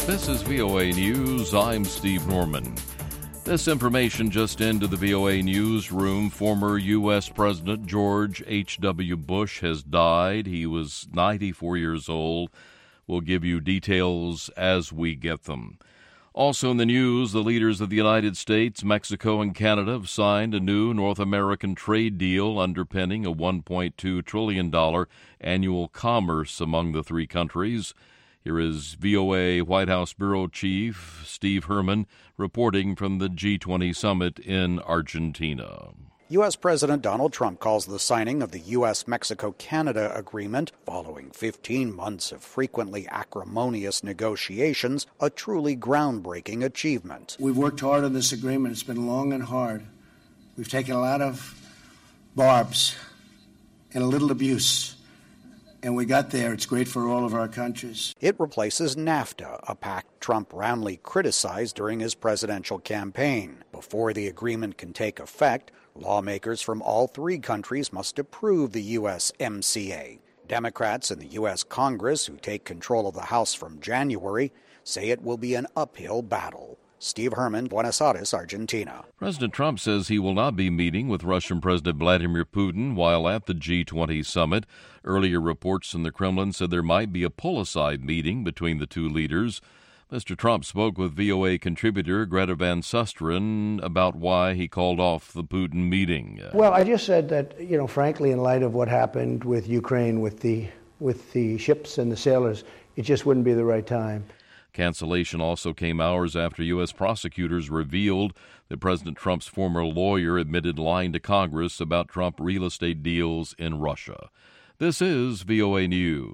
This is VOA News. I'm Steve Norman. This information just into the VOA newsroom. Former U.S. President George H.W. Bush has died. He was 94 years old. We'll give you details as we get them. Also in the news, the leaders of the United States, Mexico, and Canada have signed a new North American trade deal underpinning a $1.2 trillion annual commerce among the three countries. Here is VOA White House Bureau Chief Steve Herman reporting from the G20 summit in Argentina. U.S. President Donald Trump calls the signing of the U.S.-Mexico-Canada agreement, following 15 months of frequently acrimonious negotiations, a truly groundbreaking achievement. We've worked hard on this agreement. It's been long and hard. We've taken a lot of barbs and a little abuse. And we got there. It's great for all of our countries. It replaces NAFTA, a pact Trump roundly criticized during his presidential campaign. Before the agreement can take effect, lawmakers from all three countries must approve the USMCA. Democrats in the U.S. Congress, who take control of the House from January, say it will be an uphill battle. Steve Herman, Buenos Aires, Argentina. President Trump says he will not be meeting with Russian President Vladimir Putin while at the G20 summit. Earlier reports from the Kremlin said there might be a pull-aside meeting between the two leaders. Mr. Trump spoke with VOA contributor Greta Van Susteren about why he called off the Putin meeting. Well, I just said that, frankly, in light of what happened with Ukraine, with the ships and the sailors, it just wouldn't be the right time. Cancellation also came hours after U.S. prosecutors revealed that President Trump's former lawyer admitted lying to Congress about Trump real estate deals in Russia. This is VOA News.